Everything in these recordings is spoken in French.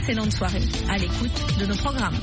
excellente soirée à l'écoute de nos programmes.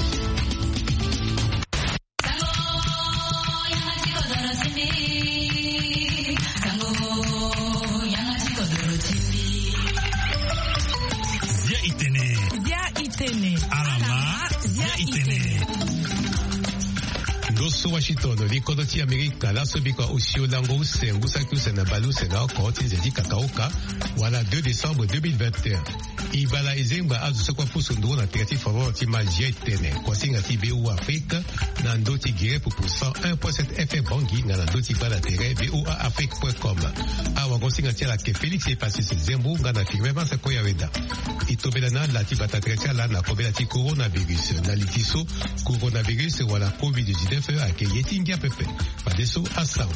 Washington, likodo ti Amerika la sobikwa usio lango usengu sakusa na balu sena koti zedi kakaoka wala 2 décembre 2021. Ibala izemba azu sekwa pusu ndo na tirati favor ti magia itene kwa singa ti BU Afrique na ndo ti gire pour 101.7 FM Bangi na ndo ti bala tere BUAAfrique.com. Awa kwa singa ti la ke Felix e pasi se zembu nga na firme bansa koya weda. Itobela na la ti bata trecha la na kobela ti coronavirus. Na litiso coronavirus wala COVID-19 ake yetingia pepe. Padeso asango.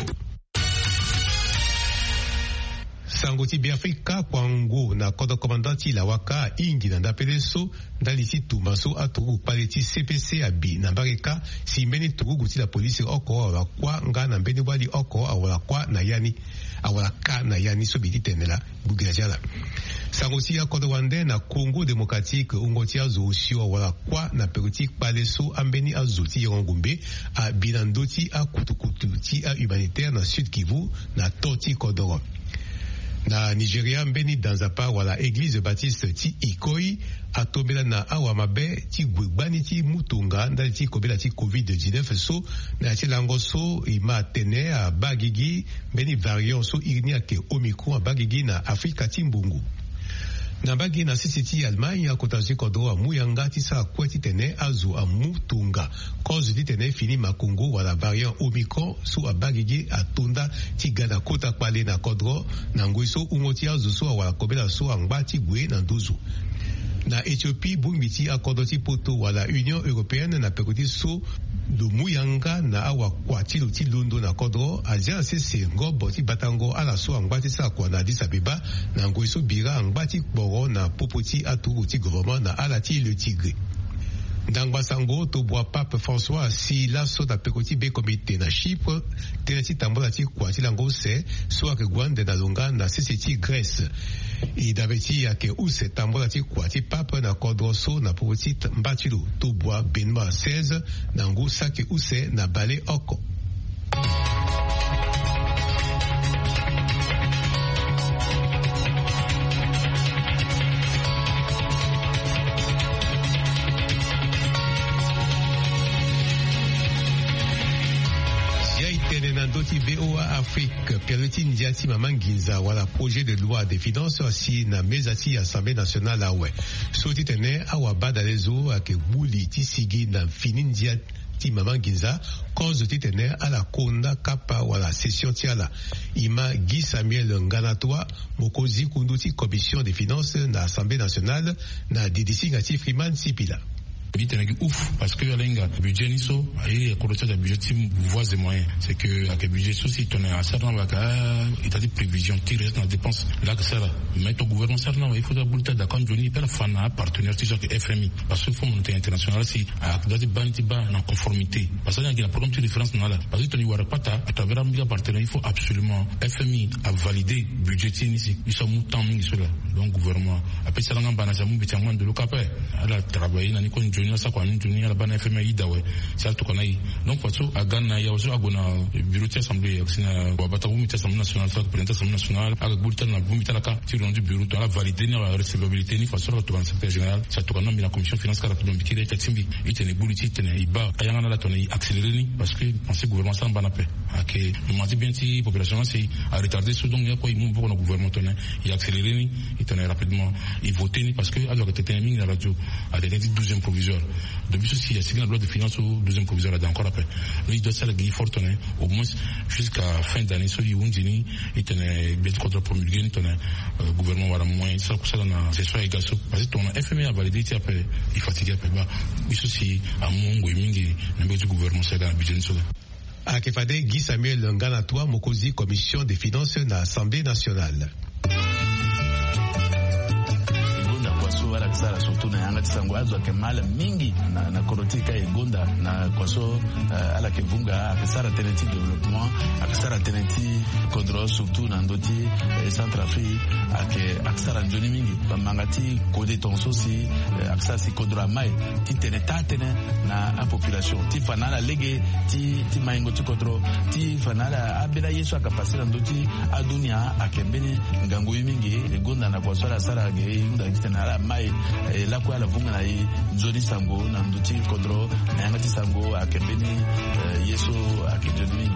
Sangoti Biafrika kwangu na kodo komandanti la waka ingi na ndapeleso ndalisi tumaso atugu paleti CPC abi na bareka simbeni tugu guti la polisi oko awala kwa nga na mbeni wali oko awala kwa na yani awala ka na yani sobiti tenela bugirajala. Sangoti ya kodo wande na Congo Démocratique ungoti azo usio awala kwa na peruti paleso ambeni azuti yongumbe a binandoti a kutukutu ti a humanitaire na Sud Kivu na toti kodoro. Na Nigeria mbeni danzapa wala église baptiste ti Ikoi atobela na awamabe ti gwegbani ti mutunga ndali ti kobela ti COVID-19 so na ti lango so ima tene a bagigi mbeni variant so irini ake Omicron a bagigi na Afrika ti mbungu. Na bagi na sisi ti Allemagne akotazi kodo a muyanga ti sa kweti tene azu a mutunga cause di tene fini makungu wala variant Omicron so a bagigi a tunda ti gana kota pale na kodro na ngoi so ungoti azu so a wala kobela so a ngba ti gwe na nduzu. Na Éthiopie bumbiti akodo ti poto wala Union Européenne na pekoti so do muyanga na awa kwa tilo ti londo na kodro azia sese ngobo ti batango ala so angba ti sa kwa na Addis Abeba na ngoi so bira angba ti kporo na popoti atugu ti gouvernement na ala ti le Tigre. Ndangba sango to bwa Pape François si la so da pekoti be komite na Chypre tena ti tambola ti kwa ti lango se so ake gwande na longa na sese ti Grèce. I daveti yake use tambola ti kwa ti Pape na kodro so na pokoti mbatilu to bwa Benoît XVI na ngu sake use na bale oko. BOA Afrique, Pierre-Luti Ndiati Mamanginza, wala projet de loi des finances si na mezati Assemblée nationale awe. Soti tene awa bada lezo ake buli ti sigi na fini Ndiati Mamanginza, cause ti tene ala konda kapa wala session ti ala. Ima Guy Samuel Nganatoa, mokozi kundu ti commission des finances na Assemblée nationale na DDC ngati Freeman Sipila. Ouf, parce que l'enga budget niso et correcteur de budget voies et moyens, c'est que avec budget souci ton un certain baka il a dit prévision tirer dans dépenses là que ça mais ton gouvernement ça il faut d'abord d'accord Johnny per fana partenaire toujours que FMI parce que fonds monétaire international si a doit banti ba en conformité parce qu'il y a un problème de différence là parce que ton y aura pas à travers un partenaire il faut absolument FMI a validé budget ici ils sont montant cela donc gouvernement après ça dans bana jamu bitamon de l'OCAPE ala travailler na ni kon Johnny ça quoi nous Johnny ala bana FMI dawe ça to connait donc façon à Ghana ya aussi agona bureau de assemblée sina wabata bumi assemblée nationale ça président assemblée nationale avec bulletin na bumi talaka ti rendu bureau to la valider na recevabilité ni façon to ban secrétaire général ça to connait la commission finance car rapidement bikire taximbi itene bulletin itene iba ayanga la toni accélérer ni parce que penser gouvernement ça bana paix que nous dit bien si population c'est à retarder ce donc il y a quoi il pour le gouvernement tonne il accélérer ni itene rapidement il voter ni parce que alors que timing la radio a des 12e provisoire depuis ceci il y a signé la loi de finances au 12e provisoire là encore après il doit ça la guy fort tonne au moins jusqu'à fin d'année so yundini itene bien contre promulguer tonne gouvernement wala moins ça pour ça na c'est soit égal parce que ton FMI a validé après il fatigue après bah ceci à mongo mingi na du gouvernement c'est dans budget so Akefade Guy Samuel Nganatoa mokozi commission des finances na Assemblée nationale. so ala kisala surtout na yanga tisango azo ke mala mingi na korotika egonda na kwaso ala ke vunga akisara teneti development akisara teneti kodro surtout na ndoti Centrafrique akisara njoni mingi bamangati kode tonso si akisara si kodro mai ti tenetane na a population ti fanala lege ti maingo ti kodro ti fanala abela yesu akapasira ndoti adunia akembeni ngango mingi egonda na kwaso ala sara ge nda kitana mai la kwa la vunga na njoni sango na ndoti kodro na yanga ti sango akembeni yesu akijoni.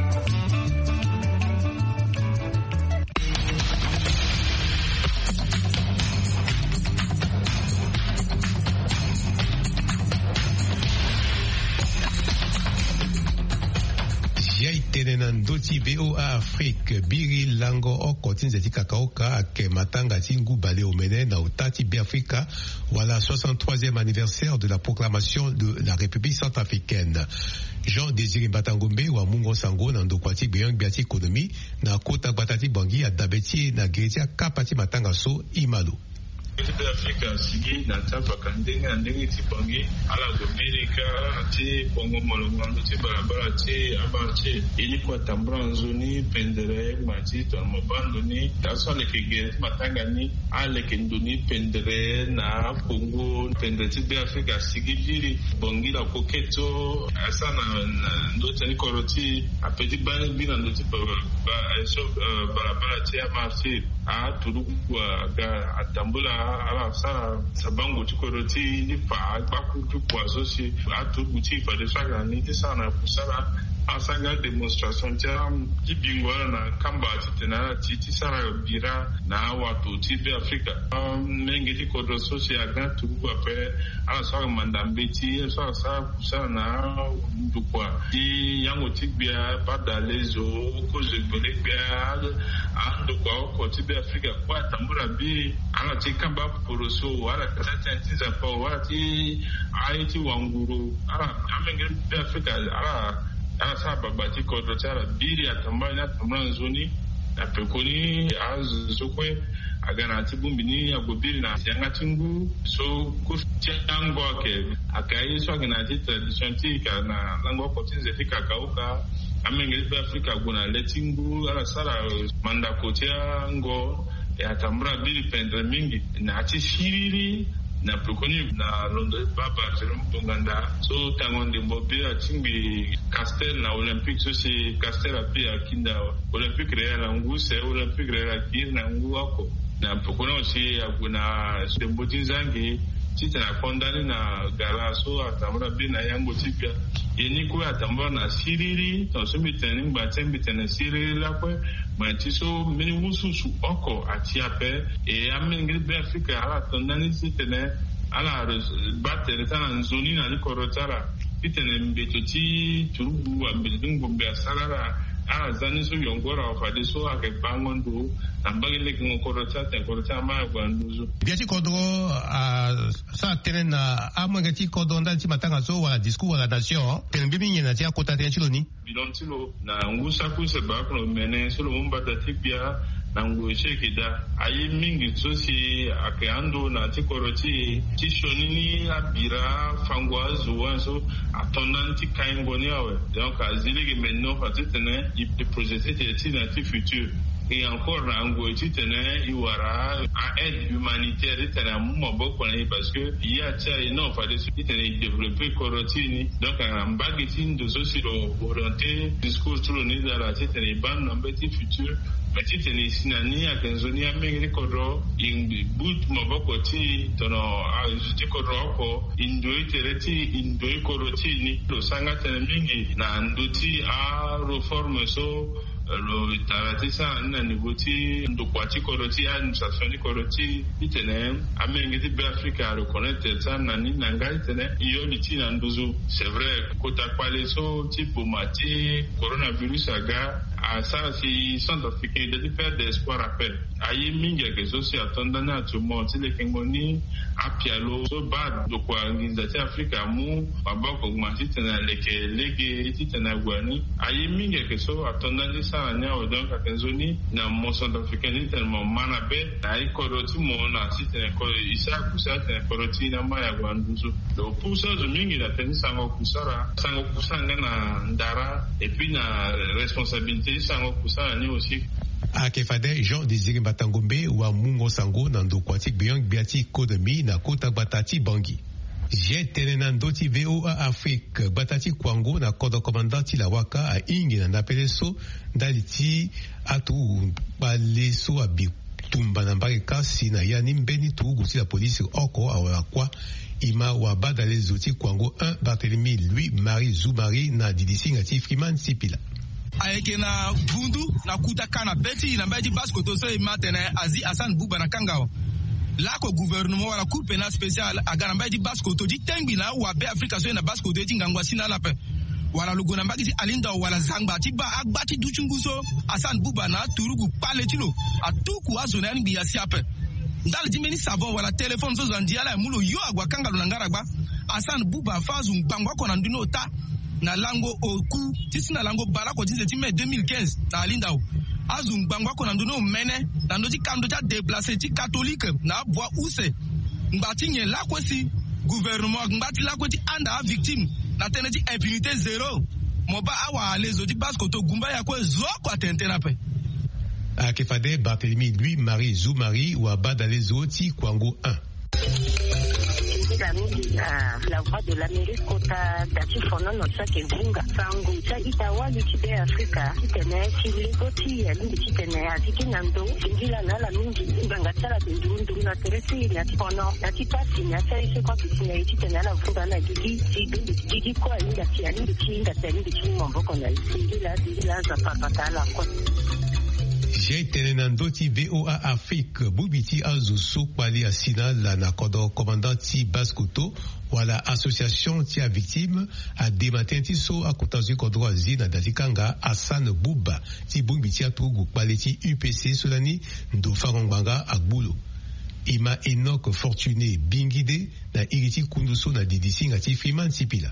Tena ndoti VOA Afrique biri lango oko tinzeti kakaoka ake matanga tingu bale omene na utati Biafrika wala 63e anniversaire de la proclamation de la République centrafricaine. Jean-Désiré Batangombe wa Mungo Sango na ndokwati beyang biati ekonomi na kota batati bangi ya dabeti na geretia kapati matanga so imalo. Afrika sigi na tafa kandenge ndenge tipangi ala Amerika ti Kongo molongo ti barabara ti abache ili kwa tambra nzoni pendere mati to mabando ni taso le kige matanga ni ale kendoni pendere na Kongo pendere ti Afrika sigi biri bongi la koketo asana ndoti ni koroti apeti bani bina ndoti barabara ti abache a turukwa ga atambula ala sara sabango chikoroti ni fa bakutu kwazo si atubu ti fa de saka ni ti sana kusara asanga demonstration cha jibingwa na kamba tena ti sara bira na watu ti be Afrika mengi ti kodro social ga tubu ape ala sara mandambeti sara kusara na ndukwa ti yango ti bia badalezo ko jebele bia andukwa ko ti be Afrika kwa tambura bi ala ti kamba poroso wala tata tiza pa wala ti aiti wanguru ala amenge be Afrika ala sa babati kodro tara biri atambana tamran zoni na pekoni azokwe agana tibumbini agobiri na yanga tingu so ko tiango ke akai so agana ti tradition ti kana lango ko tinze fika kauka amenge be Afrika guna letingu ala sara manda kotia ngo ya tambra biri pendre mingi na ati shiriri na pekoni na londo baba jerome tonganda so tangonde mbobe atimbi castel na olympique so si castel api akinda olympique real nguse olympique real na nguako na pekoni si akuna demboji zangi tita na kondani na gala so atambra bi na yango tipia yeni ko atambra na siriri to so miteni batembi tena siriri la kwe mantiso mini wususu oko atiape e amengri be Afrika ala tondani sitene ala batere tana nzoni na likorotara kitene mbetoti turubu ambedungo be asarara ala zani so yongora ofade so ake bangondo ambagile kingokorota tenkorota ma gwanduzo biati kodro sa tena amangati kodro ndati matanga so wala discours wala nation tenbibi na tia kota tenchiloni bilontilo na ngusa kuse bakno mene solo umbata tipia na ngoshe kida ayi mingi sosi akeando na tikoroti tishonini abira fangwazo wanso atonanti kaingoni awe donc azilege menno fatene i projeté ti na ti futur et encore na ngoti tene iwara aide humanitaire tene mo boko parce que il y a ça et non fa de tene développer korotini donc en bageti ndo sosi orienté discours tout le nid la tene ban na beti futur mais tene sinani akenzoni amengri kodro in but mo boko ti tono ti kodro ko indoi tereti indoi korotini lo sanga tene mingi na ndoti a reforme so lo taratisa na nivoti ndokwati koroti administration di koroti itene amenge di Afrika reconnaître ça nani nanga itene iyo liti na nduzu c'est vrai kota kwale so tipo mati coronavirus aga ça c'est centrafricain de faire des espoirs appel ayi mingi ke so si atondana to monti le kengoni apialo so bad do kwa ngizati Afrika mu babako ngmati tena lege tena gwani ayi mingi ke so atondani sa nya odon ka kenzoni na mo centrafricain tellement manabe ayi koroti mo na sitene ko isa kusa tena koroti na maya gwanduzo do pusa zo mingi na teni sango kusara na ndara et puis na responsabilité sango kusara ni aussi Akefade Jean Désiré Batangombe wa Mungo Sango na Ndokwati Beyang Biati Kodemi na Kota Batati Bangi. J'ai tenenandoti VOA Afrique Batati Kwango na Kodo Komandati la Waka a Ingi na Napeleso daliti atu baleso abi tumba na Mbareka sina yani mbeni tu gusi la police oko awala kwa ima wa badale zoti Kwango 1 Barthélemy Louis Marie Zoumari na Didisi ngati Freeman Sipila. Aeke na Vundu na Kutaka na Beti na Mbaji Basko to so matene Azi Hassan Bouba na Kangawa. Lako gouvernement wala cour pénal spécial a Mbaji Basko to di tengi na wa be Afrika so na Basko to ngangwa sina la pe. Wala lugo na Mbaji alinda wala zangba tiba agbati duchunguso Hassan Bouba na turugu paletilo atuku azona ni biasi ape. Ndal dimeni savon wala téléphone so zandiala mulo yo agwa kangalo na ngaragba Hassan Bouba fazu mbangwa kona ndino ta na lango oku tisina lango barako tiseti mai 2015 na alindao azung bangwa ko nanduno mene na ndoti kando ja déplacer ti catholique na bois use ngati nye la kwesi gouvernement ngati la kweti anda victime na teneti impunité zéro moba awa les odi basko to gumba ya ko zoko atentena pe Akefade Barthélemy Louis Marie Zoumari wa badale zoti Kwango 1. La voix de l'Amérique kota dati fono no tsake vunga sangu cha itawali chibe Afrika kitene chilekoti ya lindi kitene atikinando ingila nala mingi nganga tsala ndundu na teresi ya fono atipasi ya tsai kwa kitene kitene ala vunga na digi kwa inga tia lindi kinga lindi kimombo kona ingila za papatala kwa J'ai tenenandoti VOA Afrique Bubiti Azuso Kwali Asina la Nakodo Commandant Baskoto wala association tia victime a dématenti so a kotazu kodro zina datikanga Hassan Bouba ti Bubiti Atugu Kwali ti UPC Solani ndo Farongbanga Agbulo. Ima Enoch Fortuné Bingide na iriti kunduso na Didisi ngati Freeman Sipila.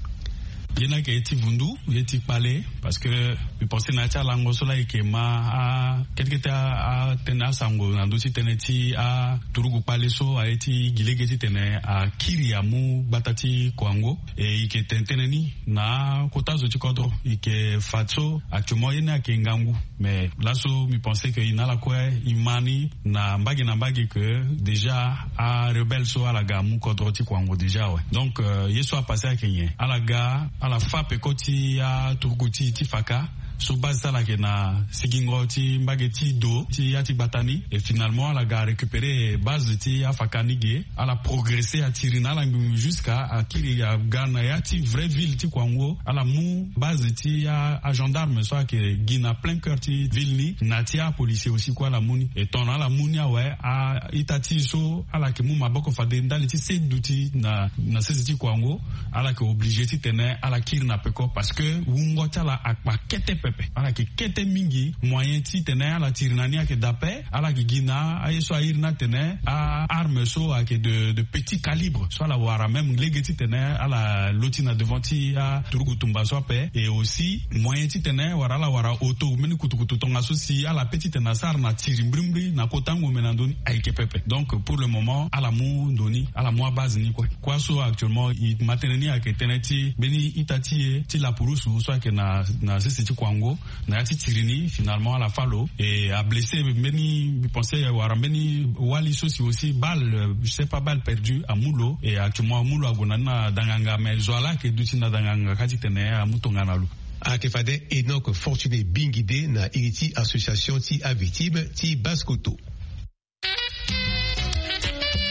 Yena ke eti Vundu, eti Pale, parce que je pensais na tia lango sola ike ma a quelque a tena sango na dosi teneti a turugu Pale so a eti gilege eti tene a Kiriamu Batati Kwango et ike teneni na kotazo tikodro ike fatso actuellement yena ke ngangu mais là so mi pensais que ina la quoi imani na mbagi que déjà a rebelle so ala gamu kodro ti Kwango déjà ouais donc yeso a passé à Kenya ala ga à la FAP koti ya turguti ti faka so base la ke na sigingo ti mbageti do ti ya ti batani et finalement la ga récupérer base ti ya fakani ge a la progresser à tirina la jusqu'à à kiri ya gana ya ti vraie ville ti Kwango a la mu base ti ya gendarme soit que gina plein cœur ti ville ni na ti ya policier aussi quoi la muni et ton la muni ouais a itati so a la ke mu maboko fade ndali ti se duti na se ti Kwango a la ke obligé ti tene a la kiri na peko parce que wungo ta la akpa kete ala ki kete mingi moyen ti tene ala tirinani ake dape ala ki gina aye so irna tene a arme so ake de petit calibre so la wara même lege ti tene ala lotina devant ti a turugu tumba so pe et aussi moyen ti tene wara la wara auto meni kutukutu tonga so si ala petit tena sar na tirimbrimri na kotango menandoni aike pepe donc pour le moment ala mu doni ala mo base ni quoi so actuellement i mateneni ake tene ti beni itati ti la purusu so ake na sisi ti Kwango na yati tirini finalement à la falo et a blessé many pensais avoir many wali sosi aussi balle je sais pas balle perdue à Mulo et actuellement Mulo agonana danganga mais zoala ke dutina danganga kati tene a mutonga nalu Akefade Enoch Fortuné Bingide na iriti association ti a victime ti Baskoto.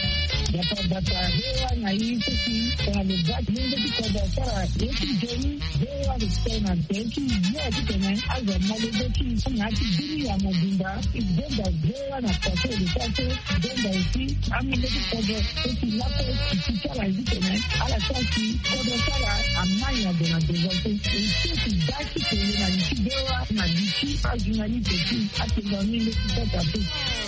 bata hewa na hii sisi kwa lugati mingi kwa sara yetu jeni hewa tena teki ya tena aza malugati na kidini ya madinda igenda hewa na kwa sababu denda isi amile kwa teki lapo kitara hizi tena ala sasi kwa sara amanya de na dezote isi daki kwenye na hewa na diki ajinali teki atenda mingi kwa tatu.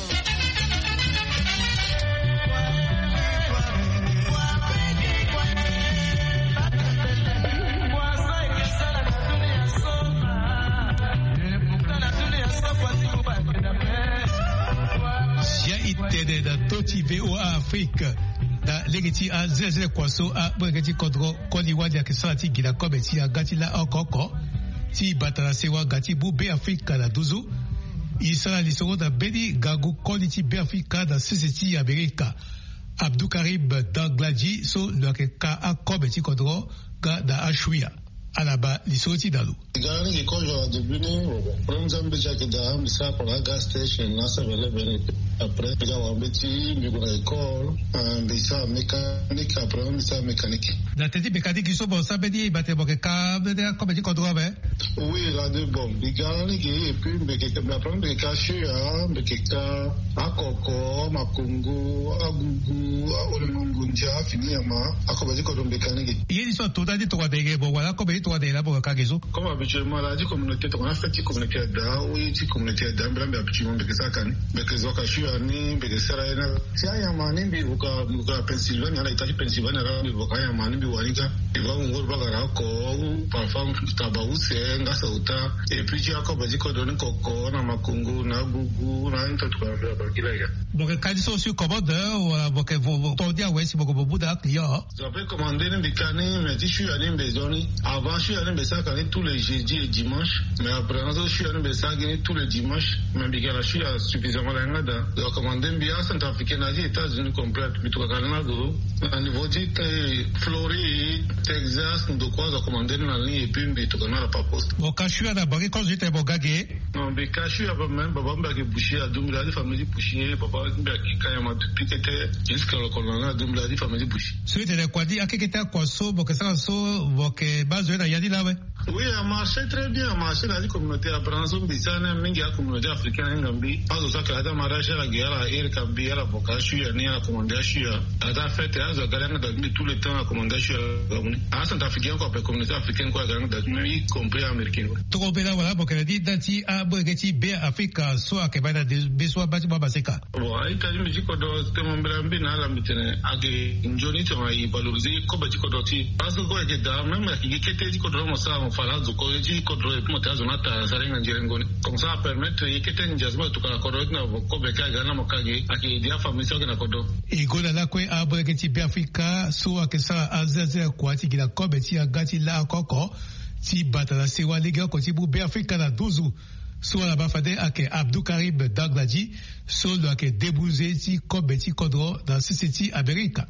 Itede da Toti VOA Afrique da legiti a zeze kwaso a bregeti kodro koli wadi akisala ti gila kobe ti agati la okoko ti batara sewa gati bu be Afrika da duzu isala lisoro da bedi gagu koli ti be Afrika da sisi ti Amerika Abdou Karib Dagladji so loke ka a kobe ti kodro ga da ashwia alaba lisoti dalu gani ki kojo de bini from Zambia ke da misa para gas station na sabele bene après ga wa beti mi gona call bisa mechanic après misa mechanic da teti mechanic so bon sabedi bate boke ka de comme di kodro be oui la de bon gani ki et puis me ke ba prendre ka shia me ke ka akoko makungu agugu olemungu nja fini ama akoba di kodro mechanic yeli so to da di to wa de bo wala ko be to wa de la bo ka gezo comme habituellement la di communauté to na fait communauté da oui ti communauté da mbra habituellement be ke sakani be ke zo ka shia ni be ke sara ina si aya mani bi buka Pennsylvania ala itali Pennsylvania ala bi buka aya mani bi wanika iba ngor bagara ko parfum tabause ngasa uta et puis ya ko baji ko don koko na makungu na gugu na into to ba kila ya boke kadi so sur commande wala boke vo to dia wesi boke bobu da client j'avais commandé une bicani mais je suis allé bezoni avant je suis allé besakani tous les jeudis et dimanches mais après je suis allé besakani tous les dimanches mais bigala je suis suffisamment là ngada commandé bien centrafricain aux États-Unis complète mais tout Canada au niveau de Floride Texas nous quoi commandé na ligne et puis mais tout Canada pas poste bon kashu ada boke quand j'étais bogage non mais kashu aba même baba mbaki boucher à dumla di famille boucher papa mbaki kayama pikete jusqu'à le colonna dumla di famille boucher suite de quoi dit akeketa kwa so boke ça so boke bazo na yadi lawe oui a marché très bien marché la communauté à Branson bisana mingi ya communauté africaine ngambi pazo saka da marasha la guerre air kambi la vocation ya ni la commandation ada fait azo galanga da tout le temps la commandation à centrafricain quoi communauté africaine quoi galanga da y compris américain to bela wala boke di dati a bogeti be Afrika so akebana de beso bati baba seka bon ai tali mi ko do temo mbrambi na la mitene age njoni to ai valoriser ko bati ko do ti parce que ko da même ki kete ko do mo sa falazo ko ji ko do mo ta zona ta sarenga njirengoni comme ça permettre kete njazma to ka ko do na ko be ka ga na mo kage ake dia famille so na ko do igola la kwe a bogeti be Afrika so akesa azaze kwati gila ko beti agati la koko ti batala sewa lega ko ti bu be Afrika na 12 so la bafade ake Abdou Karib Dagladji so lo ake debouze ti ko beti kodro dans City America.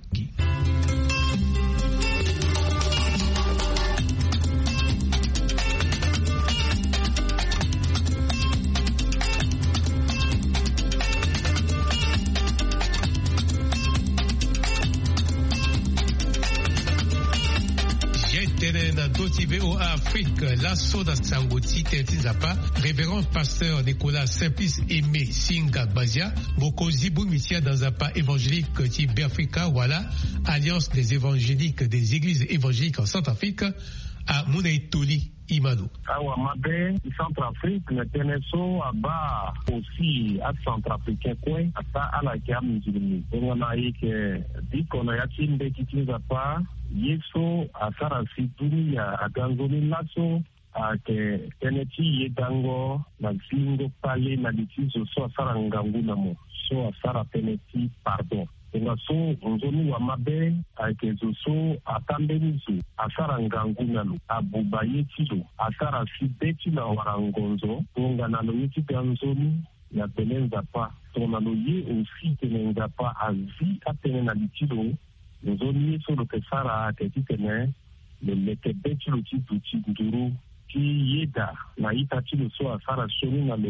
VOA Afrique, l'assaut d'Assangoti Tetizapa, révérend pasteur Nicolas Simplice Aimé Singa Bazia, Boko Zibou Mitia dans Zapa évangélique Tibé Africa, voilà, Alliance des évangéliques des églises évangéliques en Centrafrique, à Mounaïtouli. Imano. Awa mabe Centrafrique ne teneso aba aussi à Centrafricain kwe ata ala kia mzilimi. Ngona yake diko na yachimbe kitiza pa yeso asara situni ya agangoni laso ake teneti yedango na zingo pale na litizo so asara nganguna mo so asara teneti pardon. Nga so nzoni wa mabe aikezo so atambenizo asara ngangunalo abuba yetilo asara sibeti na warangonzo nga nalo yetita nzoni ya tenenza pa tonalo ye aussi tenenza pa azi atene na litilo nzoni yeso lo kesara aketitene le lekebeti lo titu nduru ki yeda na ita tilo so asara shoni nalo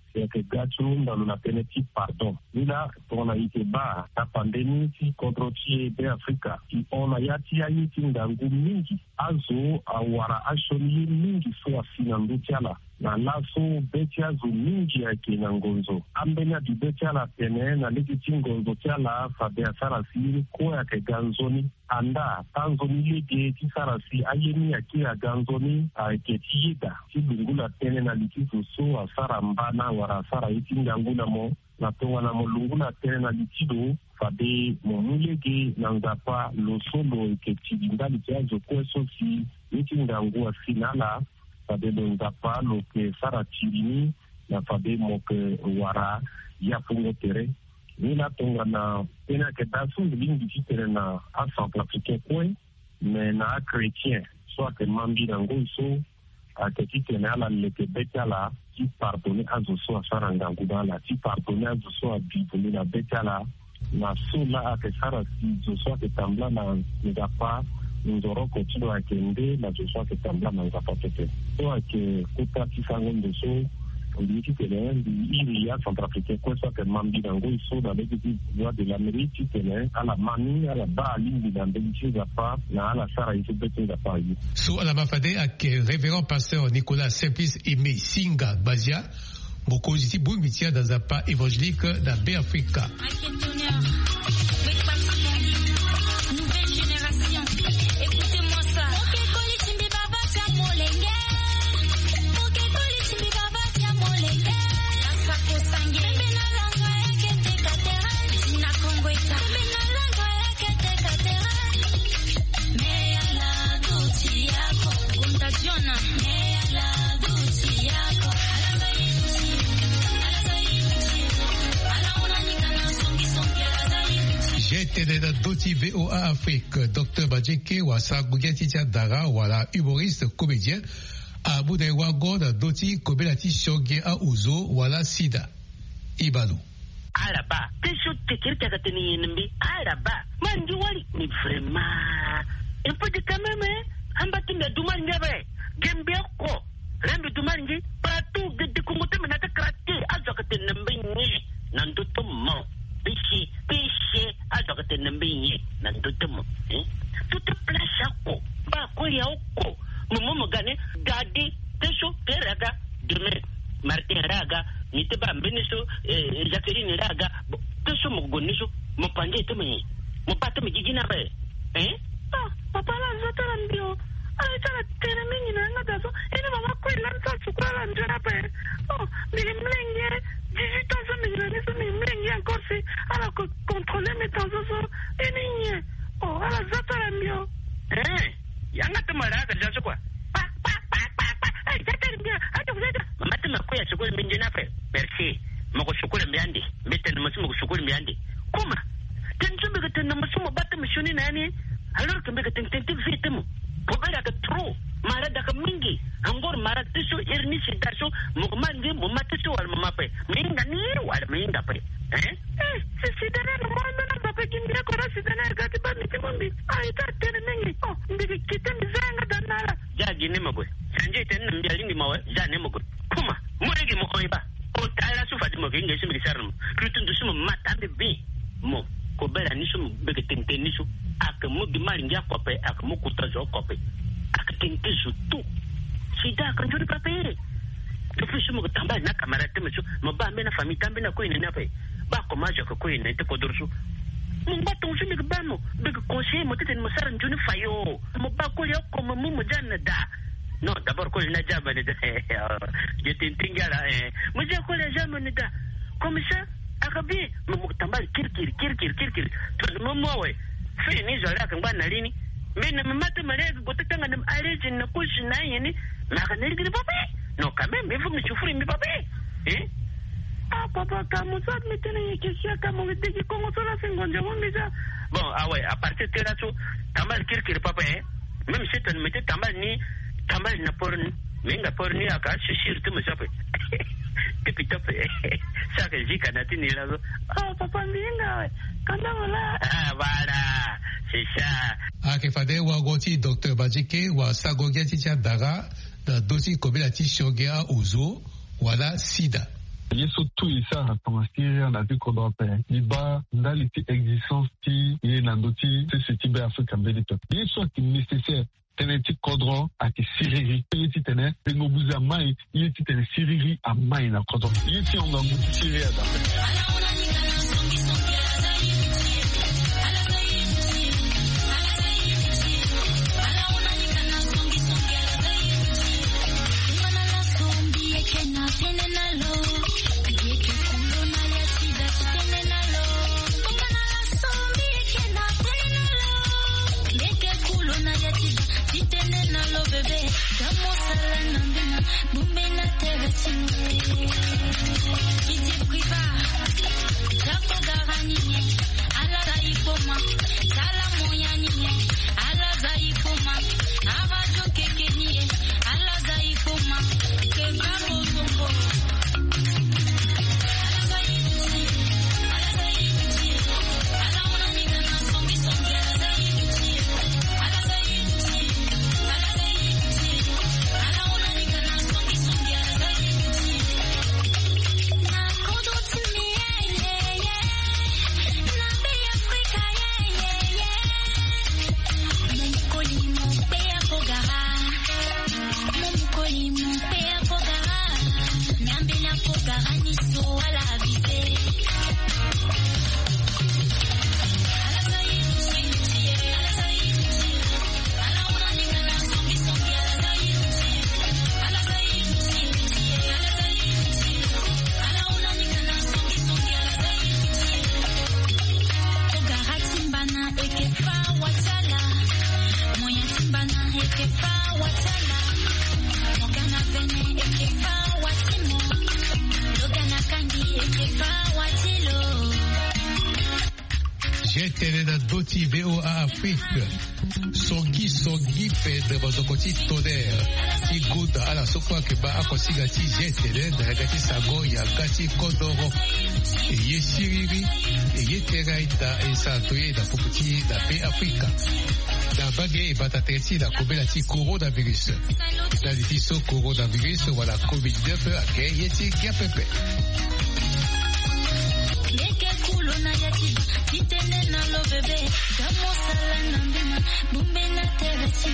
que Gatchou dans la pénétique pardon. Et là, on a été bas, la pandémie qui contre Africa. On a yati ayiti ndangu mingi, azo awara ashoni mingi so afinandukiala. Na laso betia zo mingi ya kinangonzo. Ambenya di betia la tene na legiti ngonzo tiala fabe asara siri ko ya ke ganzoni. Anda, tanzoni lege ti sarasi ayeni ya ki ya ganzoni ke tiyida. Ti lungula tene na likizo so asara mbana wara asara iti nganguna mo. Na tonga na molungula tene na litido fabe momulege na ngapa lo solo ke tibinda litiazo kweso si iti ngangua finala fabe lo ngapa lo ke sara tirini na fabe mo ke wara ya pungo tere. Ni la tonga na pena ke dasu lingi jitere na a Centrafricain kwe me na a chrétien soit ke mambi na ngoiso a ke titene ala leke bete ala ti pardonne azo so a sara nganguda ala ti pardonne azo so a bibone na bete ala na so la a ke sara si zo so a ke tambla na ngapa nzoro kotido a ke nde na zo so a ke tambla na ngapa tete so a ke kuta ti sangondo so L'unité il y a Centrafricain quoi ça que mambi dango ils sont dans les voies de l'Amérique qui tenait à la manie à la bali dans des choses à part na la sara ils sont à part so à la mafade avec révérend pasteur Nicolas Simplice Aimé Singa Bazia mokoziti bungitia dans un pas évangélique dans Béafrika. Teneda Doti VOA Afrique, Dr Bajeke Wasa Gugetitia Dara wala humoriste comédien Abu Dewago da Doti Kobelati Shoge a Uzo wala Sida Ibalu Araba tesho tekirta katini nimbi Araba manji wali ni vraiment il faut de quand même hambati na dumanja be gembe ko lambi dumanji partout de kungote menata krati azo katini nimbi ni nando tomo Piché, alors que tu n'as pas de temps. Tout te place à quoi? Pas quoi y a au quoi? Maman me gagne, garder, t'es chaud, t'es raga, demain, Martin Raga, ni te pas Beniso, Jacqueline Raga, t'es chaud, mon goniso, mon panier te me, mon pâte me dit n'a pas. Hein? Ah, papa, là, je te l'en dis. Ah, tu as tellement mis dans la maison, et ne va pas là, ça, tu crois, là, je n'ai oh, mais les mlingues, 18 ans, je me mlingues encore, c'est, alors que contrôler mes temps, et n'y oh, alors, ça, tu l'as mis. Hein? Yanga, tu m'as raga, je quoi? Pa, hey, ça, t'es bien, attends, vous êtes, maman, tu m'as quoi, je suis le mingé n'a fait. Merci. Moko shukule miandi, bete na masumo shukule miandi. Kuma, tenzo bete na masumo bata mishoni nani? Alors que bete tente vite mo. Kobera ka tro, mara da ka mingi. Angor mara tiso irni sidaso, mokmangi momatiso wal mamape. Minga ni wal minga pe. Se sidana no mo na papa kingira ko sidana ga ti ba mitimbi. Ai ta tene mingi. Oh, mbiki kitem zanga danala. Ja gine magwe. Sanje ten mbali ni mawe, ja ne magwe. Kuma, murege mo oiba. O tala su fadi mo kinga shimi sarno. Rutun du sumo matambe bi. Mo ko bela ni sumo bege tente ni su. Ak mo di mari ngia kope, ak mo kutazo kope. Ak tente su tu. Sida kan jodi pape. Depuis sumo ko tamba na kamera teme su, mo ba me na fami tambe na ko ine na pe. Ba ko majo ko ine te ko dorsu. Mo ba ton su mi ko ba mo, bege conseil mo tete mo saran joni fayo. Mo ba ko yo ko mo mo janna da. Non, d'abord ko na jabane da. Je tintingala mo je ko la jamane da. Comme ça, akabi mo tambal kirkir. To mo mowe. Fii ni zola kan ba nalini. Mena mamata marega gotanga na arejin na kushi na yini. Na kaneli gidi pape. No quand même, il faut me souffrir mi pape. Ah papa, comme ça me tenait question comme on dit comment ça la fingonja on déjà. Bon, ah ouais, à partir de là tout tambal kirkir pape. Même si tu me tambal ni tambal na porni. Menga porni aka shishir tu me sape. Tipi tope. Ça que j'ai canati ni là. Ah papa minga. Kana wala. Ah voilà. C'est ça. Ake fade wa goti Dr Bajike wa Sagogeti Dara da dosi Kobelati Shogea Uzo wala Sida. yeso tu isa tongastiria na tikodope iba ndali ti existence ti ye nandoti se tibe Afrika mbelito yeso ki nécessaire teneti kodro ati siriri yeti tene ngobuza mai yeti tene siriri a mai na kodro yeti onga nguti siriri da Doti VOA Afrique Sogi Pedro Bazokoti Toder Ti Guda ala sokwa keba akosiga ti jetele da gati sago ya gati kodoro ye siriri ye teraita esantoye da poputi da pe Afrika da bagay batateti da kobela ti coronavirus da ditiso coronavirus wala COVID-19 ake yeti gapepe Kulona yati titene na lo bebe kamo sala na mbina bumbe na teresi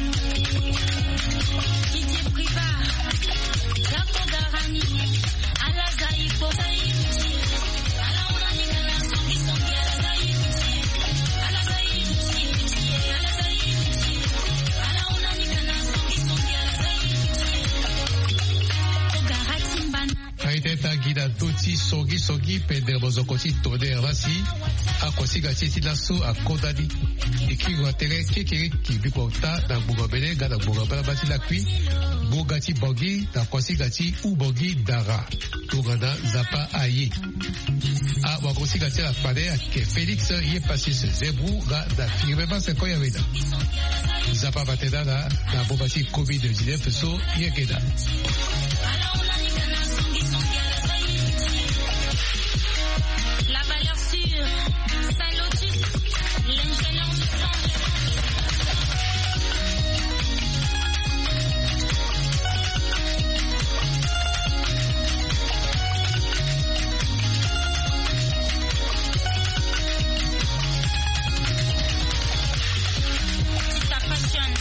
titi priva kako garani ala zaipo ala una ningana songi songi ala una ningana songi songi Aiteta gida tuti sogi pede bozokoti toder vasi akosiga titi laso akodadi ikiwa tere kekere kibikota na bugabele gada bugabela bati la kui bugati bogi na kosiga ti ubogi dara tugada zapa aye a wakosiga ti la pade ke Felix ye pasis zebru ga da firme ba se koya veda zapa bateda na bobati COVID-19 so ye keda la valeur sûre, Saint-Lotus, l'ingénieur du sang. Ça passionne.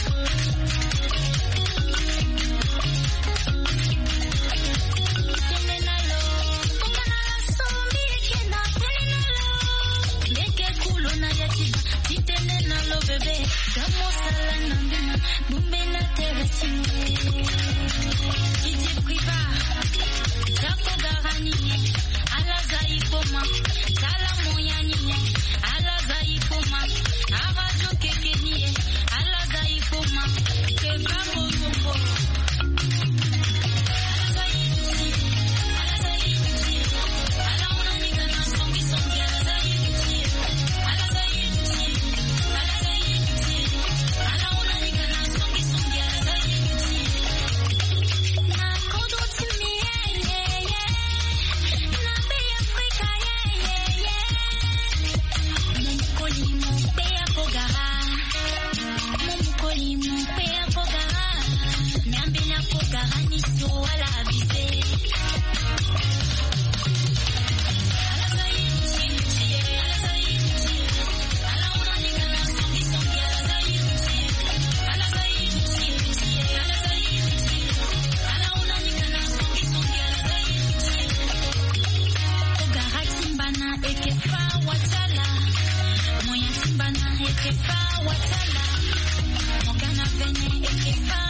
Watala, Morgana Vene, Ekefa.